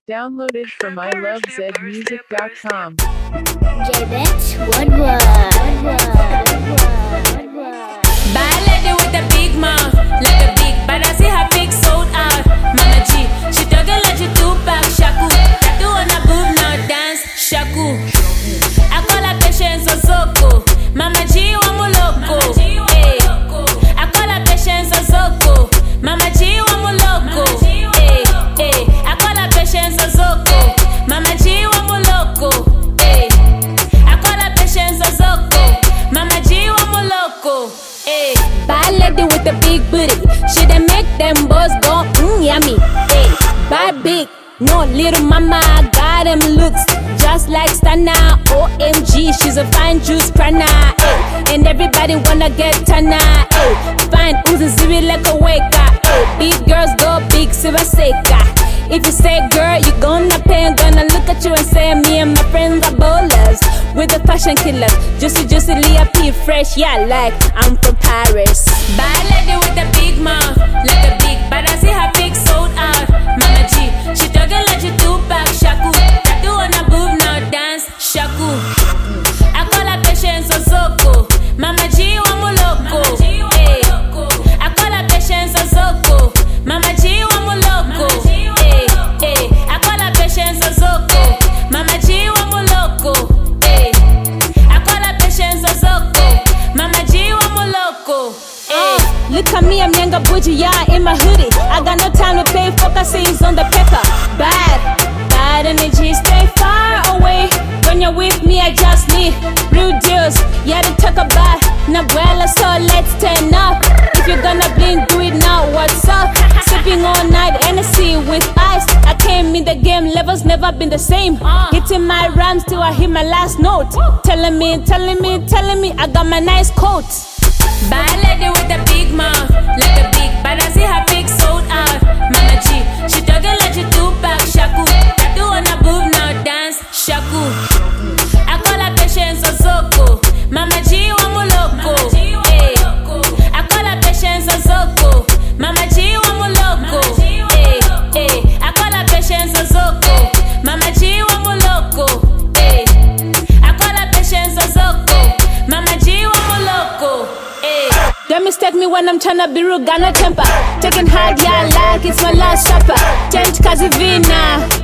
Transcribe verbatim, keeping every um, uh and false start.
Downloaded from i love zed music dot com. J-Bet Woodward. Bad lady with a big mouth, like a big bad. I see her big sold out. Mama G, she talking like she two pack shaku. Tattoo on her boob now dance shaku. I call her Patience Osoko. Mama G, wamu loco. Hey. I call her Patience Osoko. Mama G, wamu loco. Hey, hey. I call her Patience Osoko. Mama G, wamu loco. Hey. I call her Patience Osoko. Mama G, wamu loco. Hey. Bad lady with a big booty. She done make them boys go mmm yummy. Hey. Bad big, no little mama. Got them looks just like Stana. O M G, she's a fine juice prana. Ay. And everybody wanna get Tana. Ay. Fine, oozing zibby like a waker. Ay. Big girls go big, silver seka. If you say girl, you gonna pay. I'm gonna look at you and say me and my friends are bowlers. With the fashion killers, juicy, juicy, Leah P fresh. Yeah, like I'm from Paris. Bad lady with a big mouth, like a big bad. I see her big sold out. Mama G, she talking like she two pack shaku. Tattoo on her boob now dance shaku. I call her Patience Osoko. Mama G, wamu loco. Hey. I call her Patience Osoko. Mama G, wamu loco. Hey, hey. I call her Patience Osoko. Mama G, wamu loco. Hey. I call her Patience Osoko. Mama G, wamu loco. Hey. Look at me, I'm younger bougie, yeah, in my hoodie. I got no time to play, focus on the paper. Bad, bad energy, stay far away. When you're with me, I just need blue deals. Yeah, to talk about Nabuela, so let's turn up. If you're gonna blink, do it now, what's up? Sipping all night, Hennessy with ice. I came in the game, levels never been the same. Hitting my rhymes till I hit my last note. Telling me, telling me, telling me, I got my nice coat. Bad lady with a big mouth, like a big bad. I see her big sold out. Mama G, she talking like she two pack shaku. Tattoo on her boob now dance shaku. I call her Patience Osoko. Mama G, wamu loco. Hey. I call her Patience Osoko. Mama G, wamu loco. Hey, hey. I call her Patience Osoko. Mama G, wamu loco. Hey. I call her Patience Osoko. Mama G, wamu loco. Hey. Don't mistake me when I'm tryna be rude, got no temper. Taking hard, yeah, like it's my last supper. Change Kazivina.